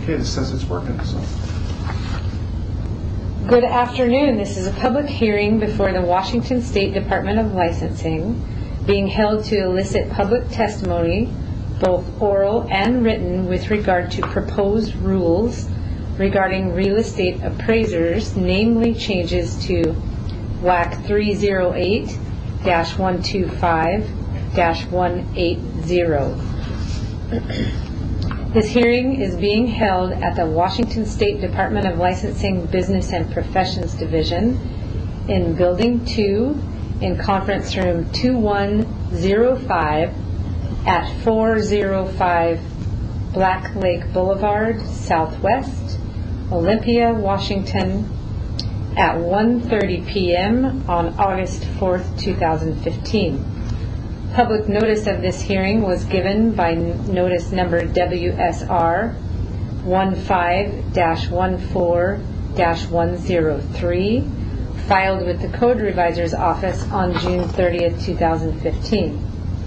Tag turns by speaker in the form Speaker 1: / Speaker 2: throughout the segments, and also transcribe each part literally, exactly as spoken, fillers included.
Speaker 1: Okay, this says it's working, so.
Speaker 2: Good afternoon. This is a public hearing before the Washington State Department of Licensing, being held to elicit public testimony, both oral and written, with regard to proposed rules regarding real estate appraisers, namely changes to W A C three oh eight dash one two five dash one eight zero. This hearing is being held at the Washington State Department of Licensing Business and Professions Division in Building two in Conference Room two one zero five at four oh five Black Lake Boulevard, Southwest, Olympia, Washington, at one thirty p.m. on August fourth, two thousand fifteen. Public notice of this hearing was given by notice number W S R fifteen dash fourteen dash one oh three, filed with the Code Revisor's Office on June thirtieth, two thousand fifteen.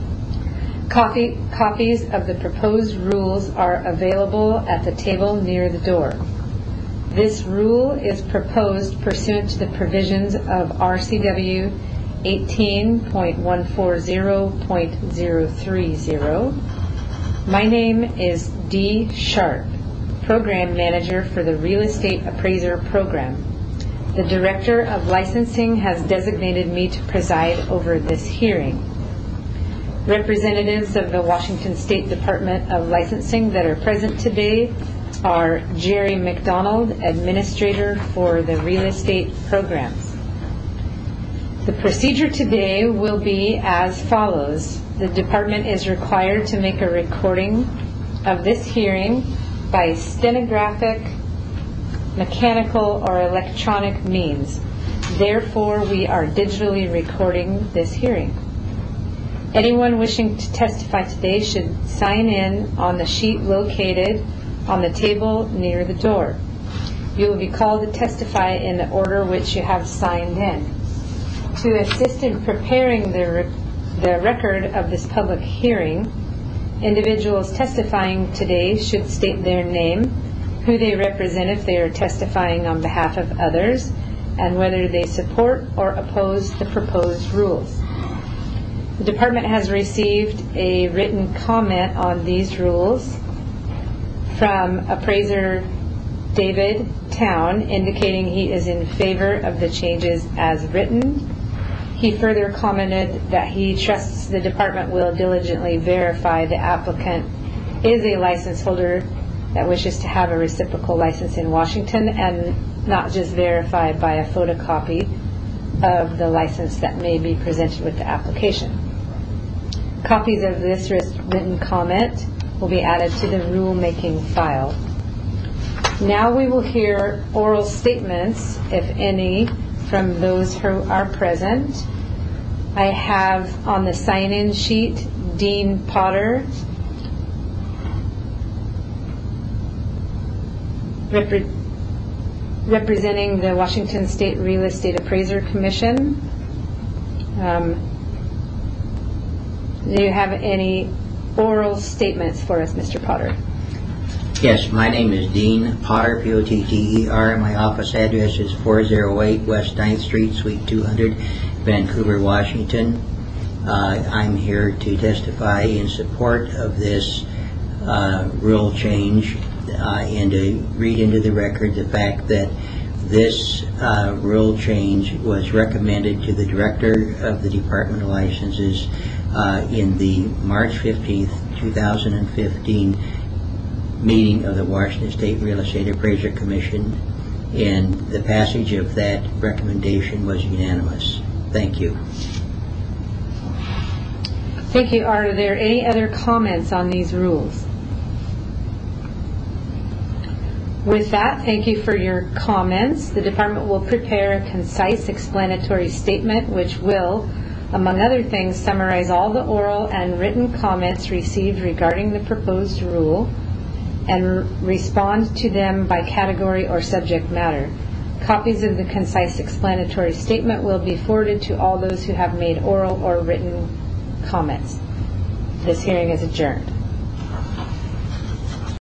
Speaker 2: Copy, copies of the proposed rules are available at the table near the door. This rule is proposed pursuant to the provisions of R C W eighteen point one forty point zero three zero. My name is Dee Sharp, Program Manager for the Real Estate Appraiser Program. The Director of Licensing has designated me to preside over this hearing. Representatives of the Washington State Department of Licensing that are present today are Jerry McDonald, Administrator for the Real Estate Programs. The procedure today will be as follows. The department is required to make a recording of this hearing by stenographic, mechanical, or electronic means. Therefore, we are digitally recording this hearing. Anyone wishing to testify today should sign in on the sheet located on the table near the door. You will be called to testify in the order which you have signed in. To assist in preparing the, re- the record of this public hearing, individuals testifying today should state their name, who they represent if they are testifying on behalf of others, and whether they support or oppose the proposed rules. The department has received a written comment on these rules from appraiser David Town, indicating he is in favor of the changes as written. He further commented that he trusts the department will diligently verify the applicant is a license holder that wishes to have a reciprocal license in Washington, and not just verify by a photocopy of the license that may be presented with the application. Copies of this written comment will be added to the rulemaking file. Now we will hear oral statements, if any, from those who are present. I have on the sign-in sheet Dean Potter, repre- representing the Washington State Real Estate Appraiser Commission. Um, do you have any oral statements for us, Mister Potter?
Speaker 3: Yes, my name is Dean Potter, P O T T E R. My office address is four oh eight West ninth Street, Suite two hundred, Vancouver, Washington. Uh, I'm here to testify in support of this uh, rule change uh, and to read into the record the fact that this uh, rule change was recommended to the Director of the Department of Licenses uh, in the March fifteenth, two thousand fifteen meeting of the Washington State Real Estate Appraiser Commission, and the passage of that recommendation was unanimous. Thank you.
Speaker 2: Thank you. Are there any other comments on these rules? With that, thank you for your comments. The department will prepare a concise explanatory statement which will, among other things, summarize all the oral and written comments received regarding the proposed rule and respond to them by category or subject matter. Copies of the concise explanatory statement will be forwarded to all those who have made oral or written comments. This hearing is adjourned.